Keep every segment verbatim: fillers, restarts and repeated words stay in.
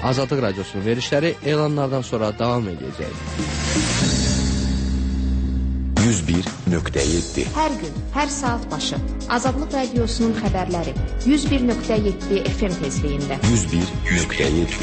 Azadlıq Radiosunun verilişləri elanlardan sonra davam edəcək. yüz bir nöqtə yeddi Hər gün, hər saat başı Azadlıq Radiosunun xəbərləri yüz bir nöqtə yeddi F M tezliyində. yüz bir nöqtə yeddi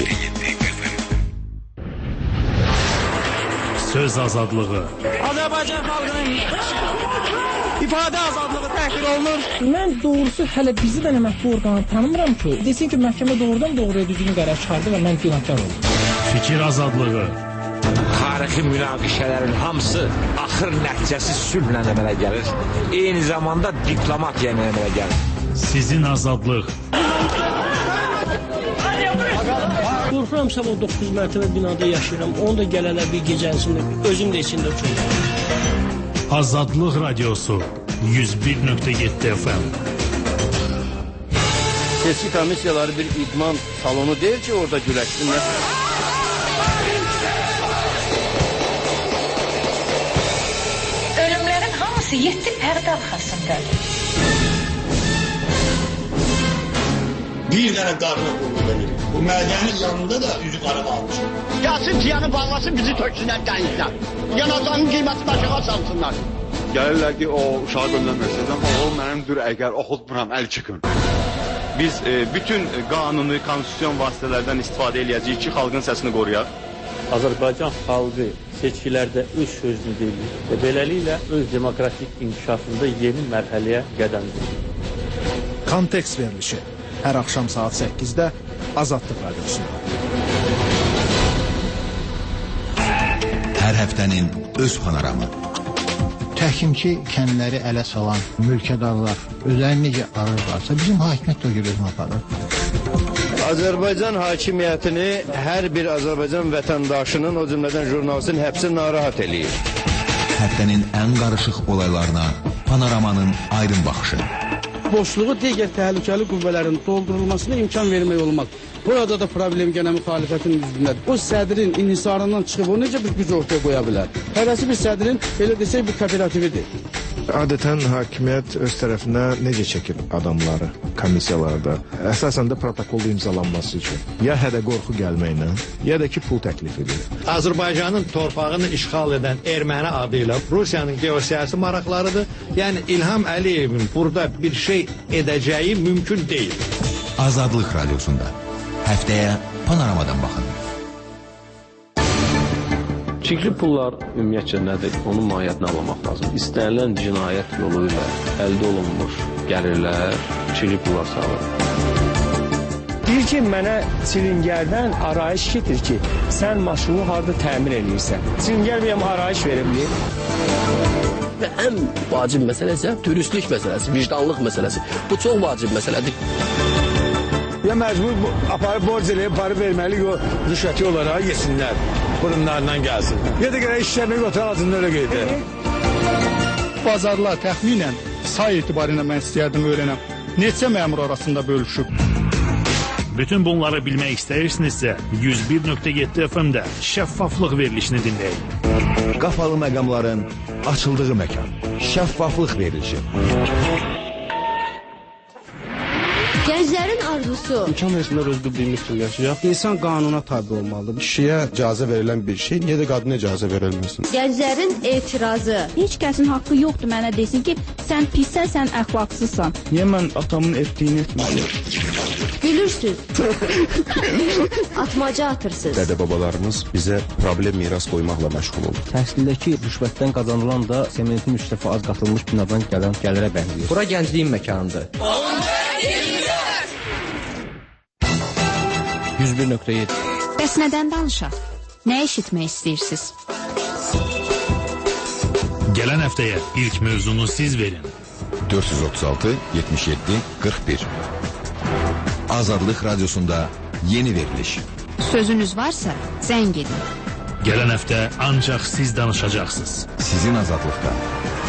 Söz azadlığı. Azərbaycan xalqının ifadə azadlığı təhqir olunur. Mən doğrusu hələ bizi də əməkli orqanı tanımıram ki, desin ki, məhkəmə doğrudan doğruya düzgün qərar çıxardı və mən günahkar oldum. Fikir azadlığı. Tarixi münaqişələrin hamısı axır nəticəsi sülhlə əmələ gəlir. Eyni zamanda diplomatiya əmələ gəlir. Sizin azadlıq. Qorxuram sabah doqquz mərtəbə binada yaşayıram. Onu da gələlə bir gecənsində özüm də içində uçurum. Azadlıq Radiosu yüz bir nöqtə yeddi F M. Seçki komissiyaları bir idman salonu deyil ki, orada güləşsinlər. Ölümlərin hamısı yeddi pərdə arxasındadır. Bir dənə qarına qulluq edir. Bu mədənin yanında da üzü qara qalmış. Gəlsin tiyanı bağlasın, bizi töksünlər dənizdən. Yanacağın qiymətini aşağı salsınlar. Gəlirlər ki, o uşağı göndərməksiniz, amma o mənimdir, əgər oxutmuram, əl çıxın. Biz e, bütün qanuni, konstitusyon vasitələrdən istifadə edəcəyik ki, xalqın səsini qoruyaq. Azərbaycan xalqı seçkilərdə öz sözünü deyir və beləliklə öz demokratik inkişafında yeni mərhələyə qədəm qoyur. Kontekst verilişi hər axşam saat səkkizdə Azadlıq Radiosunda. Hər həftənin öz panoramı. Təhkimçi kəndləri ələ salan mülkədarlar özlərini necə arırlarsa, bizim hakimiyyət də o gibi özünü aparır. Azərbaycan hakimiyyətini hər bir Azərbaycan vətəndaşının, o cümlədən jurnalistin həbsi narahat eləyir. Həftənin ən qarışıq olaylarına panoramanın aydın baxışı. Boşluğu digər təhlükəli qüvvələrin doldurulmasına imkan vermək olmaz. Burada da problem gənə müxalifətin üstündədir. O sədrin inhisarından çıxıb o necə bir güc ortaya qoya bilər? Hərəsi bir sədrin, elə desək, bir kooperatividir. Adətən hakimiyyət öz tərəfindən necə çəkir adamları komissiyalarda? Əsasən də protokolda imzalanması üçün. Ya hədə qorxu gəlməklə, ya da ki, pul təklif edir. Azərbaycanın torpağını işğal edən erməni adı ilə Rusiyanın geosiyasi maraqlarıdır. Yəni İlham Əliyevin burada bir şey edəcəyi mümkün deyil. Azadlıq Radiosunda. Həftəyə panoramadan baxın. Çikli pullar ümumiyyətcə nədir? Onun mahiyyətini anlamaq lazım. İstənilən cinayət yolu ilə əldə olunmuş gəlirlər, çikli pullar sağlar. Deyir ki, mənə çilingərdən arayış getir ki, sən maşını harada təmir edirsən. Çilingər benim arayış verebilir. Və ən vacib məsələ isə dürüstlük məsələsi, vicdanlıq məsələsi. Bu çox vacib məsələdir. Ya məcbur aparıb borc eləyib, parı verməli, o rüşvəti olaraq yesinlər. Burunlarından gəlsin. Ya da gərək işləmək otur ağzında öyle qeydi. Bazarlar təxminən say etibarıyla mən istəyərdim öyrənəm. Neçə məmur arasında bölüşüb? Bütün bunları bilmək istəyirsinizsə yüz bir nöqtə yeddi F M-də şəffaflıq verilişini dinləyin. Qapalı məqamların açıldığı məkan. Şəffaflıq verilişi. Gənclərin arzusu. İmkan versinlər öz bildiyimiz kimi yaşayaq. İnsan qanuna tabi olmalıdır. Kişiyə icazə verilən bir şey, niyə də qadına icazə verilməsin? Gənclərin etirazı. Heç kəsin haqqı yoxdur mənə desin ki, sən pissən, sən əxlaqsızsan. Niyə mən atamın etdiyini etməliyim? Gülürsüz. Atmaca atırsınız. Dədə-babalarımız bizə problem miras qoymaqla məşğul olur. Təhsildəki rüşvətdən qazanılan da sementin üç dəfə az qatılmış binadan gələn gəlirə bənzəyir. Bura gəncliyin məkanıdır. yüz bir nöqtə yeddi Bəs nədən danışaq? Nə eşitmək istəyirsiniz? Gələn həftəyə ilk mövzunu siz verin. dörd yüz otuz altı yetmiş yeddi qırx bir Azadlıq Radiosunda yeni veriliş. Sözünüz varsa zəng edin. Gələn həftə ancaq siz danışacaqsınız. Sizin azadlıqda.